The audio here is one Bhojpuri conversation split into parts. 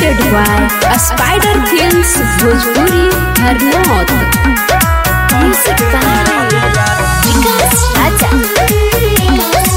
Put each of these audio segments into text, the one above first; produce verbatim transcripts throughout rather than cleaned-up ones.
presented by Spider Films Bhojpuri Harnaut. Music by Vikas Raja.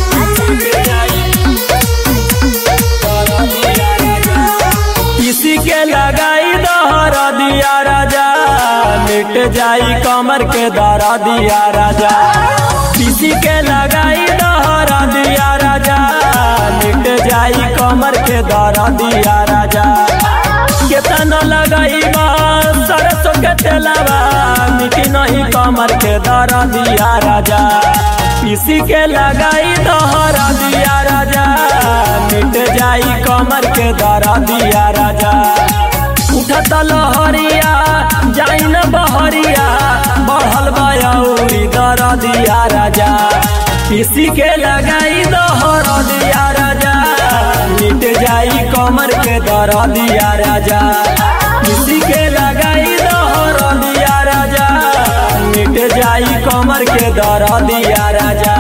किसी के लगाई दहर दिया राजा, मिट जाई कमर के दर दिया राजा। किसी के लगाई दहर दिया राजा, मिट जाई कमर के दर दिया राजा। केतना लगाई सरसों के तेलवा, मिट नहीं कमर के दर दिया राजा। किसी के लगाई दहर दिया राजा, मिट जाई कमर के दर दिया राजा। उठत लहरिया जाई न बहरिया, बढ़ल बयौरी दर दिया राजा। किसी के लगाई दहर दिया राजा, मिट जाई कमर के दर दिया राजा। किसी के लगाई दहर दिया राजा, मिट जाई कमर के दर दिया राजा।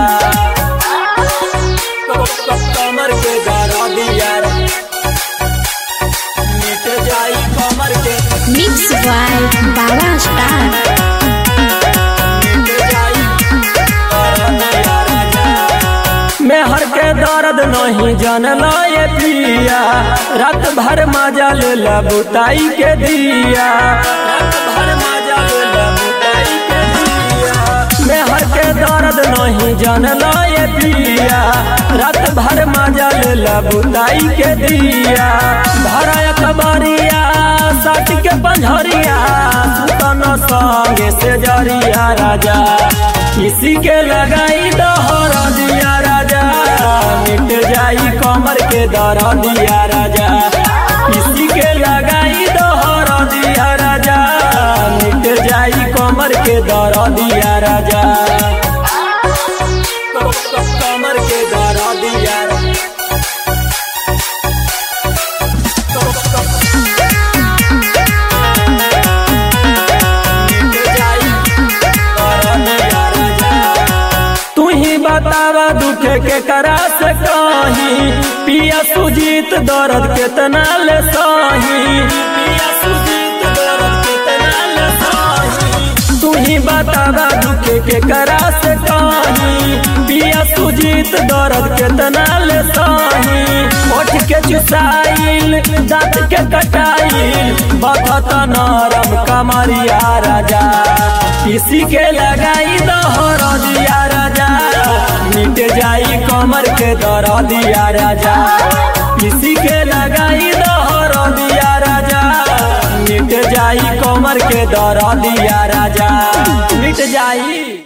कमर के दर दिया मिट जाई कमर के। Mix by Baba Star. मिट जाई दर दिया राजा। मेहर के दर्द नहीं जानला ये पिया, रात भर मजा ले ला बुताई के दिया। रात भर मजा ले ला बुताई के दिया। मेहर के दर्द नहीं जानला ये पिया, रात भर मजा ले ला बुताई के दिया। धरा अखबारिया साट के पंझरिया, सुतन संगे से जरिया राजा। किसी के लगाई दहर दिया राजा, मिट जाई कमर के दर दिया राजा। किसी के लगाई दहर दिया राजा, मिट जाई कमर के दर दिया राजा। कमर के दर दिया बतावा दुखे के करा से कहीं, पिया सुजीत दर्द केतना ले सही। पिया सुजीत दर्द केतना ले सही। तू ही बतावा दुखे के करा से कहीं, पिया सुजीत दर्द केतना ले सही। ओठ के चुसाइल दांत के कटाइल, बखत नरम कमरिया राजा। किसी के लगाई दहर दिया राजा, मिट जाई कमर के दर दिया राजा। किसी के लगाई दहर दिया राजा, मिट जाई कमर के दर दिया राजा। मिट जाई।